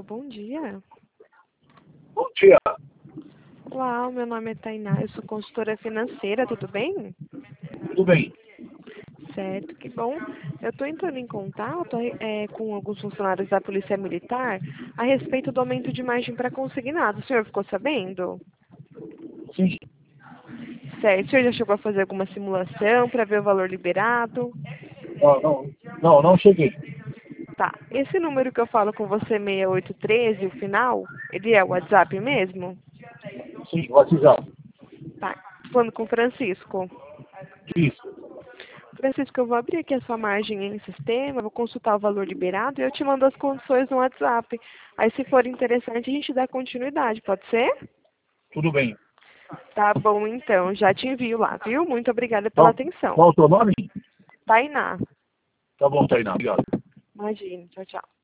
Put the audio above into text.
Alô, bom dia. Bom dia. Olá, meu nome é Tainá, eu sou consultora financeira, tudo bem? Tudo bem? Certo, que bom. Eu estou entrando em contato com alguns funcionários da Polícia Militar a respeito do aumento de margem para consignado. O senhor ficou sabendo? Sim. Certo, o senhor já chegou a fazer alguma simulação para ver o valor liberado? Não cheguei. Tá, esse número que eu falo com você, 6813, o final, ele é o WhatsApp mesmo? Sim, WhatsApp. Tá, tô falando com o Francisco. Isso. Francisco, eu vou abrir aqui a sua margem em sistema, vou consultar o valor liberado e eu te mando as condições no WhatsApp. Aí, se for interessante, a gente dá continuidade, pode ser? Tudo bem. Tá bom, então, já te envio lá, viu? Muito obrigada pela Qual, atenção. qual o teu nome? Tainá, Tá bom, Tainá. Obrigado. imagina, tchau, tchau.